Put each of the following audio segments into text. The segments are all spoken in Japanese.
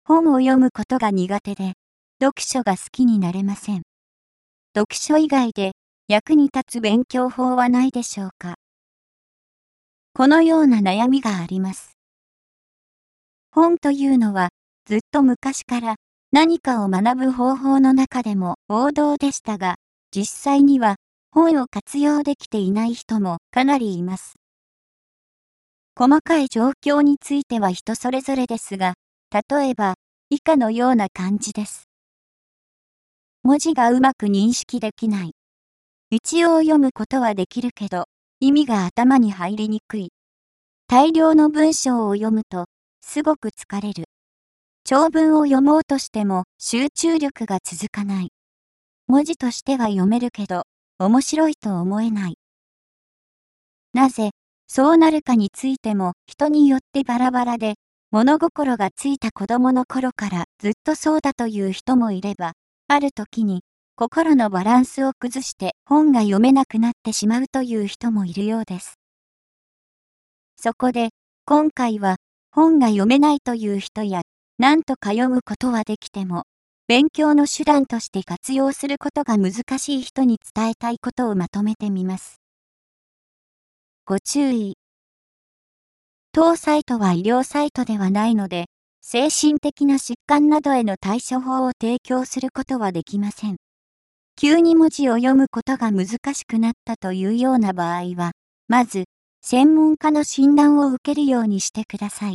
本を読むことが苦手で、読書が好きになれません。読書以外で役に立つ勉強法はないでしょうか。このような悩みがあります。本というのはずっと昔から何かを学ぶ方法の中でも王道でしたが、実際には本を活用できていない人もかなりいます。細かい状況については人それぞれですが、例えば以下のような感じです。文字がうまく認識できない。一応読むことはできるけど、意味が頭に入りにくい。大量の文章を読むと、すごく疲れる。長文を読もうとしても集中力が続かない。文字としては読めるけど、面白いと思えない。なぜ、そうなるかについても人によってバラバラで、物心がついた子供の頃からずっとそうだという人もいれば、ある時に心のバランスを崩して本が読めなくなってしまうという人もいるようです。そこで、今回は本が読めないという人や、なんとか読むことはできても、勉強の手段として活用することが難しい人に伝えたいことをまとめてみます。ご注意。当サイトは医療サイトではないので、精神的な疾患などへの対処法を提供することはできません。急に文字を読むことが難しくなったというような場合は、まず、専門家の診断を受けるようにしてください。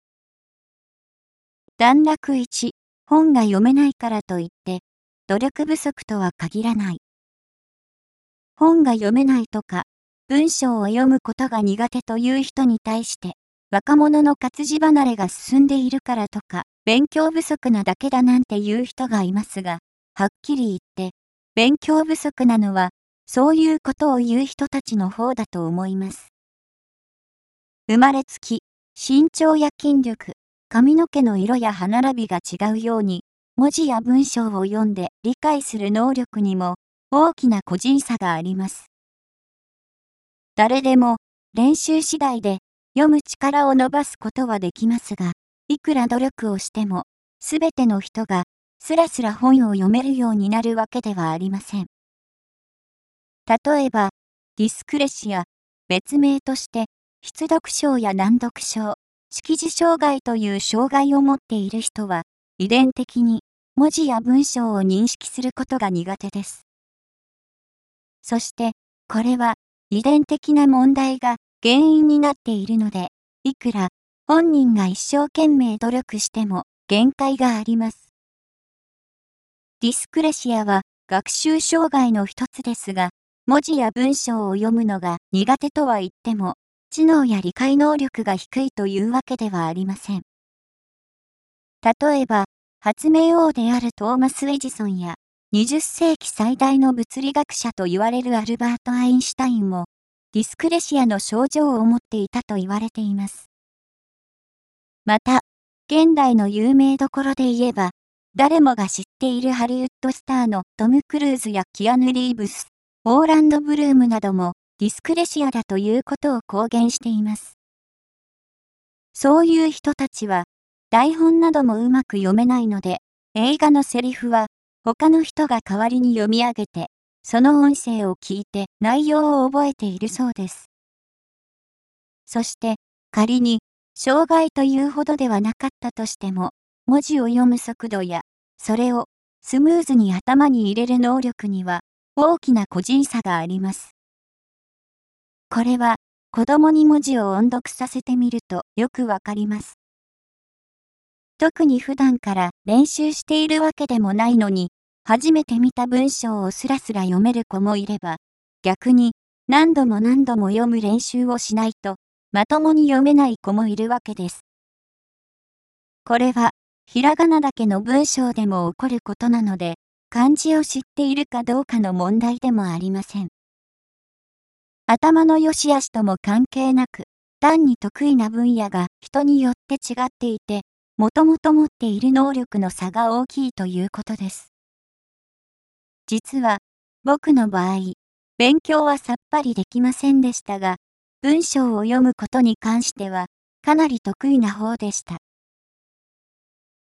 段落1、本が読めないからといって、努力不足とは限らない。本が読めないとか、文章を読むことが苦手という人に対して、若者の活字離れが進んでいるからとか、勉強不足なだけだなんて言う人がいますが、はっきり言って、勉強不足なのは、そういうことを言う人たちの方だと思います。生まれつき、身長や筋力、髪の毛の色や歯並びが違うように、文字や文章を読んで理解する能力にも大きな個人差があります。誰でも練習次第で読む力を伸ばすことはできますが、いくら努力をしても、すべての人がスラスラ本を読めるようになるわけではありません。例えば、ディスクレシア、別名として、筆読症や難読症、識字障害という障害を持っている人は、遺伝的に文字や文章を認識することが苦手です。そして、これは遺伝的な問題が原因になっているので、いくら本人が一生懸命努力しても限界があります。ディスクレシアは学習障害の一つですが、文字や文章を読むのが苦手とは言っても、知能や理解能力が低いというわけではありません。例えば、発明王であるトーマス・エジソンや、20世紀最大の物理学者と言われるアルバート・アインシュタインも、ディスクレシアの症状を持っていたと言われています。また、現代の有名どころで言えば、誰もが知っているハリウッドスターのトム・クルーズやキアヌ・リーブス、オーランド・ブルームなどもディスクレシアだということを公言しています。そういう人たちは、台本などもうまく読めないので、映画のセリフは他の人が代わりに読み上げて、その音声を聞いて内容を覚えているそうです。そして、仮に、障害というほどではなかったとしても、文字を読む速度や、それをスムーズに頭に入れる能力には、大きな個人差があります。これは、子供に文字を音読させてみるとよくわかります。特に普段から練習しているわけでもないのに、初めて見た文章をスラスラ読める子もいれば、逆に何度も何度も読む練習をしないと、まともに読めない子もいるわけです。これは、ひらがなだけの文章でも起こることなので、漢字を知っているかどうかの問題でもありません。頭の良し悪しとも関係なく、単に得意な分野が人によって違っていて、もともと持っている能力の差が大きいということです。実は、僕の場合、勉強はさっぱりできませんでしたが、文章を読むことに関しては、かなり得意な方でした。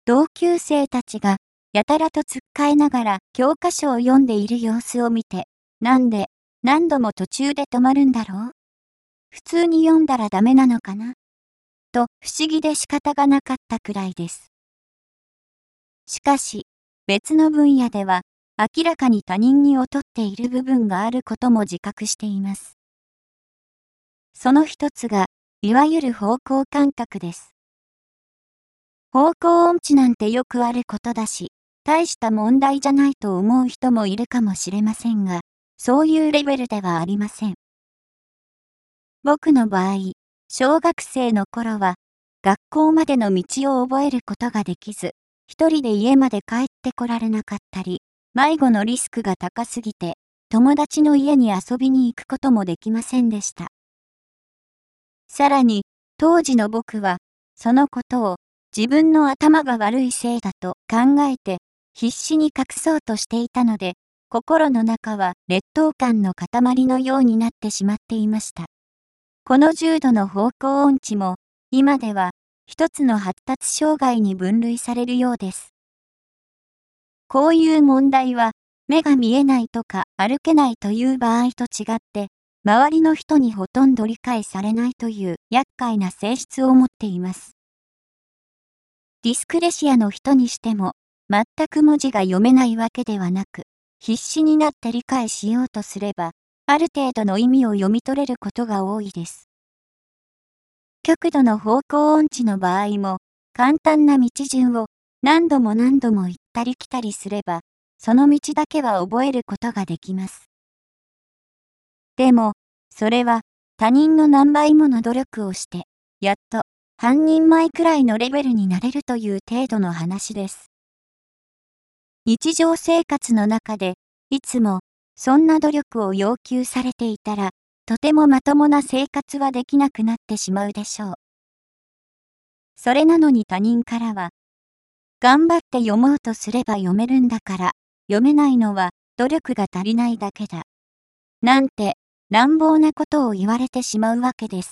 同級生たちがやたらとつっかえながら教科書を読んでいる様子を見て、なんで何度も途中で止まるんだろう？普通に読んだらダメなのかな？と不思議で仕方がなかったくらいです。しかし、別の分野では明らかに他人に劣っている部分があることも自覚しています。その一つが、いわゆる方向感覚です。方向音痴なんてよくあることだし、大した問題じゃないと思う人もいるかもしれませんが、そういうレベルではありません。僕の場合、小学生の頃は、学校までの道を覚えることができず、一人で家まで帰ってこられなかったり、迷子のリスクが高すぎて、友達の家に遊びに行くこともできませんでした。さらに、当時の僕は、そのことを自分の頭が悪いせいだと考えて、必死に隠そうとしていたので、心の中は劣等感の塊のようになってしまっていました。この重度の方向音痴も、今では一つの発達障害に分類されるようです。こういう問題は、目が見えないとか歩けないという場合と違って、周りの人にほとんど理解されないという厄介な性質を持っています。ディスクレシアの人にしても、全く文字が読めないわけではなく、必死になって理解しようとすれば、ある程度の意味を読み取れることが多いです。極度の方向音痴の場合も、簡単な道順を何度も何度も行ったり来たりすれば、その道だけは覚えることができます。でも、それは他人の何倍もの努力をして、やっと半人前くらいのレベルになれるという程度の話です。日常生活の中で、いつもそんな努力を要求されていたら、とてもまともな生活はできなくなってしまうでしょう。それなのに他人からは、頑張って読もうとすれば読めるんだから、読めないのは努力が足りないだけだ。なんて乱暴なことを言われてしまうわけです。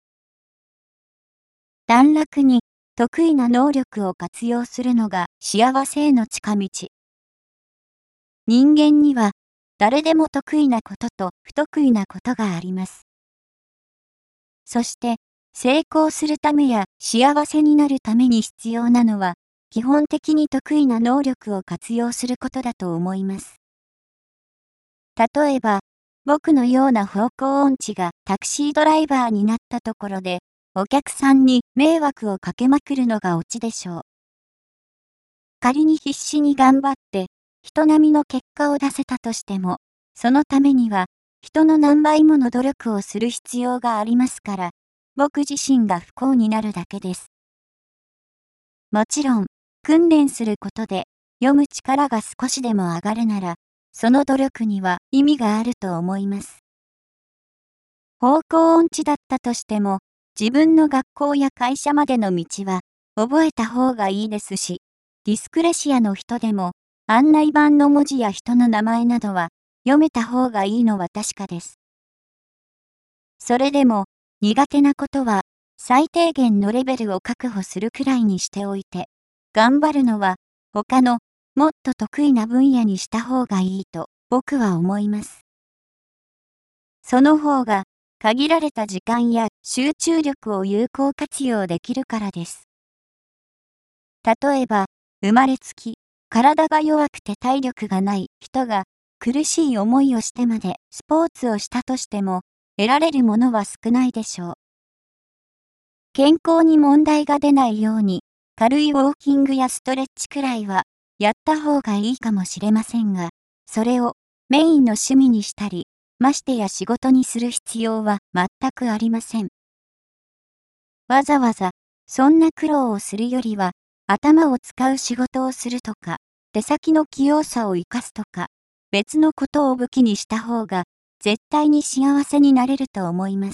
段落に得意な能力を活用するのが幸せへの近道。人間には誰でも得意なことと不得意なことがあります。そして成功するためや幸せになるために必要なのは基本的に得意な能力を活用することだと思います。例えば僕のような方向音痴がタクシードライバーになったところでお客さんに迷惑をかけまくるのがオチでしょう。仮に必死に頑張って人並みの結果を出せたとしても、そのためには人の何倍もの努力をする必要がありますから、僕自身が不幸になるだけです。もちろん、訓練することで読む力が少しでも上がるなら、その努力には意味があると思います。方向音痴だったとしても、自分の学校や会社までの道は覚えた方がいいですし、ディスクレシアの人でも案内板の文字や人の名前などは読めた方がいいのは確かです。それでも苦手なことは最低限のレベルを確保するくらいにしておいて、頑張るのは他のもっと得意な分野にした方がいいと僕は思います。その方が限られた時間や集中力を有効活用できるからです。例えば、生まれつき、体が弱くて体力がない人が苦しい思いをしてまでスポーツをしたとしても、得られるものは少ないでしょう。健康に問題が出ないように、軽いウォーキングやストレッチくらいはやった方がいいかもしれませんが、それをメインの趣味にしたり、ましてや仕事にする必要は全くありません。わざわざ、そんな苦労をするよりは、頭を使う仕事をするとか、手先の器用さを活かすとか、別のことを武器にした方が、絶対に幸せになれると思います。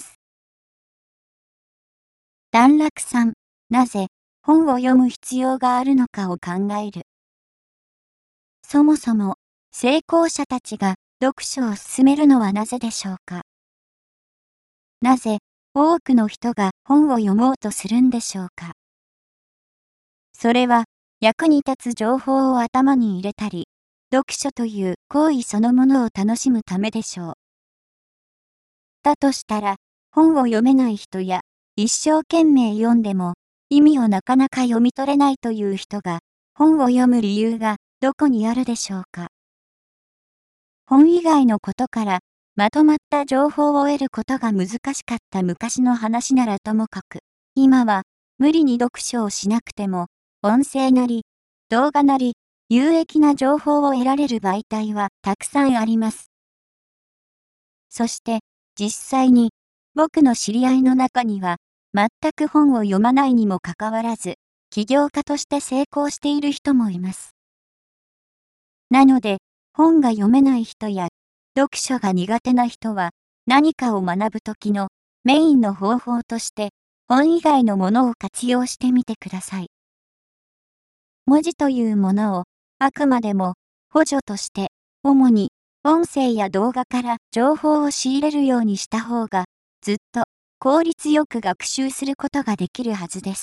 段落3、なぜ本を読む必要があるのかを考える。そもそも、成功者たちが読書を進めるのはなぜでしょうか。なぜ多くの人が本を読もうとするんでしょうか。それは役に立つ情報を頭に入れたり、読書という行為そのものを楽しむためでしょう。だとしたら、本を読めない人や、一生懸命読んでも、意味をなかなか読み取れないという人が、本を読む理由がどこにあるでしょうか。本以外のことから、まとまった情報を得ることが難しかった昔の話ならともかく、今は無理に読書をしなくても、音声なり、動画なり、有益な情報を得られる媒体はたくさんあります。そして、実際に、僕の知り合いの中には、全く本を読まないにもかかわらず、起業家として成功している人もいます。なので、本が読めない人や、読書が苦手な人は、何かを学ぶときのメインの方法として、本以外のものを活用してみてください。文字というものを、あくまでも補助として、主に音声や動画から情報を仕入れるようにした方が、ずっと効率よく学習することができるはずです。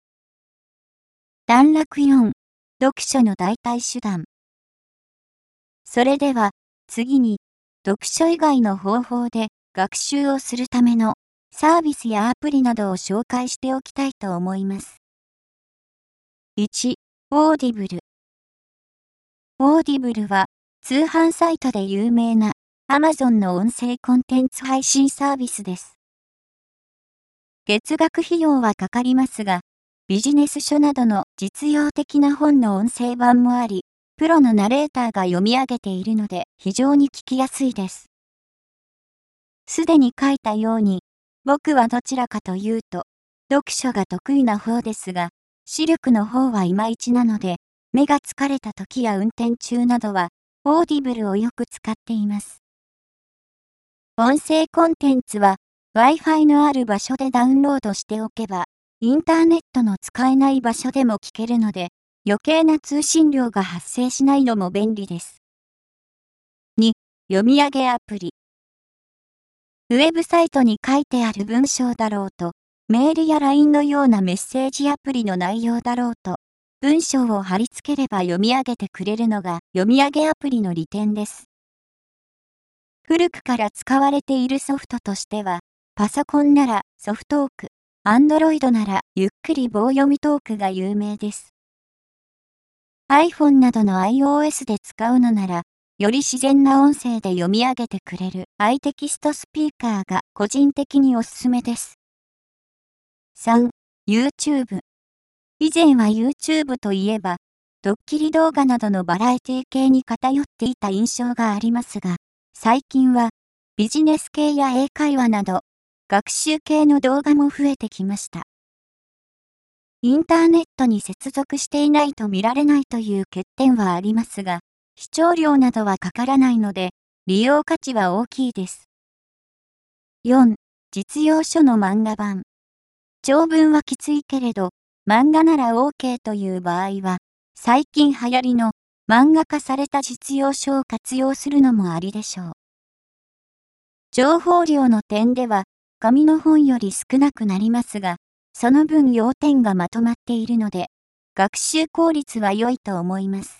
段落4、読書の代替手段。それでは、次に、読書以外の方法で学習をするためのサービスやアプリなどを紹介しておきたいと思います。1、オーディブル。オーディブルは、通販サイトで有名な Amazon の音声コンテンツ配信サービスです。月額費用はかかりますが、ビジネス書などの実用的な本の音声版もあり、プロのナレーターが読み上げているので非常に聞きやすいです。すでに書いたように、僕はどちらかというと、読書が得意な方ですが、視力の方はいまいちなので、目が疲れた時や運転中などは、オーディブルをよく使っています。音声コンテンツは、Wi-Fi のある場所でダウンロードしておけば、インターネットの使えない場所でも聞けるので、余計な通信量が発生しないのも便利です。2、読み上げアプリ。ウェブサイトに書いてある文章だろうと、メールや LINE のようなメッセージアプリの内容だろうと、文章を貼り付ければ読み上げてくれるのが読み上げアプリの利点です。古くから使われているソフトとしては、パソコンならソフトーク、Android ならゆっくり棒読みトークが有名です。iPhone などの iOS で使うのなら、より自然な音声で読み上げてくれるiテキストスピーカーが個人的におすすめです。3、YouTube。以前は YouTube といえば、ドッキリ動画などのバラエティ系に偏っていた印象がありますが、最近はビジネス系や英会話など、学習系の動画も増えてきました。インターネットに接続していないと見られないという欠点はありますが、視聴料などはかからないので、利用価値は大きいです。4、実用書の漫画版。長文はきついけれど、漫画なら OK という場合は、最近流行りの漫画化された実用書を活用するのもありでしょう。情報量の点では、紙の本より少なくなりますが、その分要点がまとまっているので、学習効率は良いと思います。